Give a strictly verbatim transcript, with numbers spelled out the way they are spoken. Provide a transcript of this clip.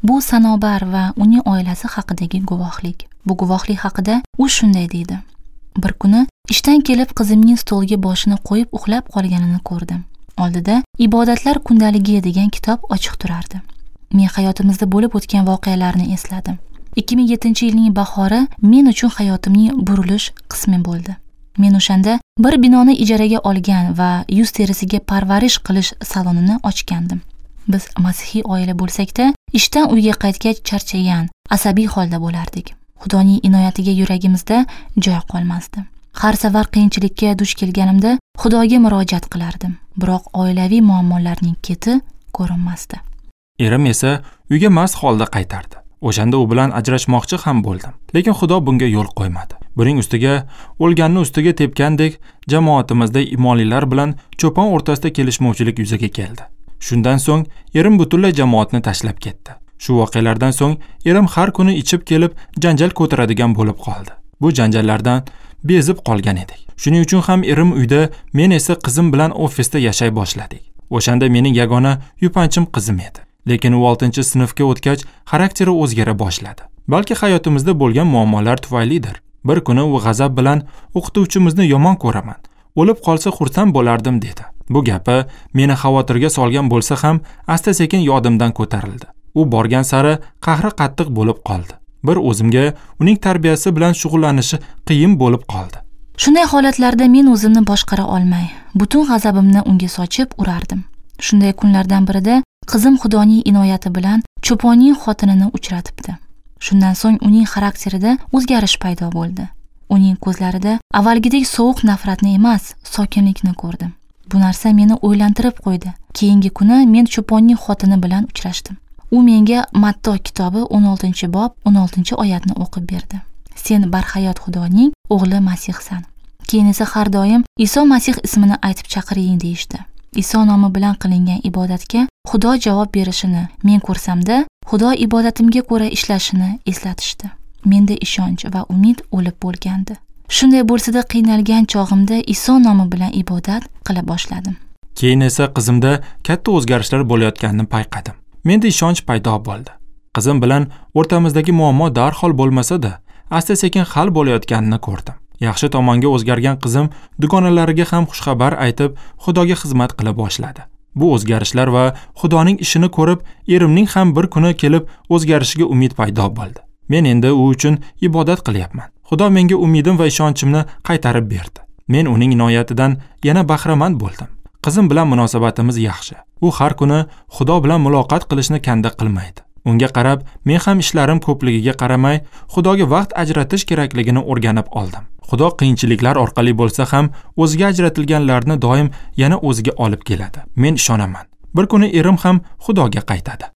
Bu Sanobar va uning oilasi haqidagi guvohlik. Bu guvohlik haqida u shunday deydi: Bir kuni ishdan kelib qizimning stolga boshini qo'yib uxlab qolganini ko'rdim. Oldida ibodatlar kundaligi degan kitob ochiq turardi. Men hayotimizda bo'lib o'tgan voqealarni esladim. ikki ming yettinchi yilning bahori men uchun hayotimning burilish qismi bo'ldi. Men o'shanda bir binoni ijaraga olgan va yuz terisiga parvarish qilish salonini ochgandim. Biz masihiy oila bo'lsak-da, ishdan uyga qaytgach charchagan, asabiy holda bo'lardik. Xudoning inoyatiga yuragimizda joy qolmasdi. Har safar qiyinchilikka duch kelganimda Xudoga murojaat qilardim, biroq oilaviy muammolarning keti ko'rinmasdi. Erim esa uyga mast holda qaytardi. O'shanda u bilan ajrashmoqchi ham bo'ldim, lekin Xudo bunga yo'l qo'ymadi. Buning ustiga o'lganni ustiga tepgandek jamoatimizda imonlilar bilan cho'pon o'rtasida kelishmovchilik yuzaga keldi. Shundan so'ng erim butunlay jamoatni tashlab ketdi. Shu voqealardan so'ng erim har kuni ichib kelib janjal ko'taradigan bo'lib qoldi. Bu janjallardan bezib qolgan edik. Shuning uchun ham erim uyda, men esa qizim bilan ofisda yashay boshladik. O'shanda mening yagona yupanchim qizim edi. Lekin u oltinchi sinfga o'tgach xarakteri o'zgara boshladi. Balki hayotimizda bo'lgan muammolar tufaylidir. Bir kuni u g'azab bilan o'qituvchimizni yomon ko'raman, o'lib qolsa xursand bo'lardim dedi. Bu gapi meni xavotirga solgan bo'lsa ham asta-sekin yodimdan ko'tarildi. U borgan sari qahri qattiq bo'lib qoldi. Bir o'zimga uning tarbiyasi bilan shug'ullanishi qiyin bo'lib qoldi. Shunday holatlarda men o'zimni boshqara olmay, butun g'azabimni unga sochib urardim. Shunday kunlardan birida qizim Xudoning inoyati bilan cho'ponning xotinini uchratibdi. Shundan so'ng uning xarakterida o'zgarish paydo bo'ldi. Uning ko'zlarida avvalgidek sovuq nafratni emas, sokinlikni ko'rdim. Bu narsa meni o'ylantirib qo'ydi. Keyingi kuni men cho'ponning xotini bilan uchrashdim. U menga Matto kitobi o'n oltinchi bob o'n oltinchi oyatni o'qib berdi. Sen barhayot Xudoning o'g'li Masihsan. Keyin esa har doim Iso Masih ismini aytib chaqiring deyishdi. Iso nomi bilan qilingan ibodatga Xudo javob berishini men ko'rsamda, Xudo ibodatimga ko'ra ishlashini eslatishdi. Menda ishonch va umid o'lib bo'lgandi. Shunday bo'lsa-da qiynalgan chog'imda Iso nomi bilan ibodat qila boshladim. Keyin esa qizimda katta o'zgarishlar bo'layotganini payqadim. Menda ishonch paydo bo'ldi. Qizim bilan o'rtamizdagi muammo darhol bo'lmasa-da, asta-sekin hal bo'layotganini ko'rdim. Yaxshi tomonga o'zgargan qizim dugonalariga ham xushxabar aytib, Xudoga xizmat qila boshladi. Bu o'zgarishlar va Xudoning ishini ko'rib, erimning ham bir kuni kelib o'zgarishiga umid paydo bo'ldi. Men endi u uchun ibodat qilyapman. Xudo menga umidim va ishonchimni qaytarib berdi. Men uning inoyatidan yana bahramand bo'ldim. Qizim bilan munosabatimiz yaxshi. U har kuni Xudo bilan muloqot qilishni kanda qilmaydi. Unga qarab, men ham ishlarim ko'pligiga qaramay, Xudoga vaqt ajratish kerakligini o'rganib oldim. Xudo qiyinchiliklar orqali bo'lsa ham o'ziga ajratilganlarni doim yana o'ziga olib keladi. Men ishonaman. Bir kuni erim ham Xudoga qaytadi.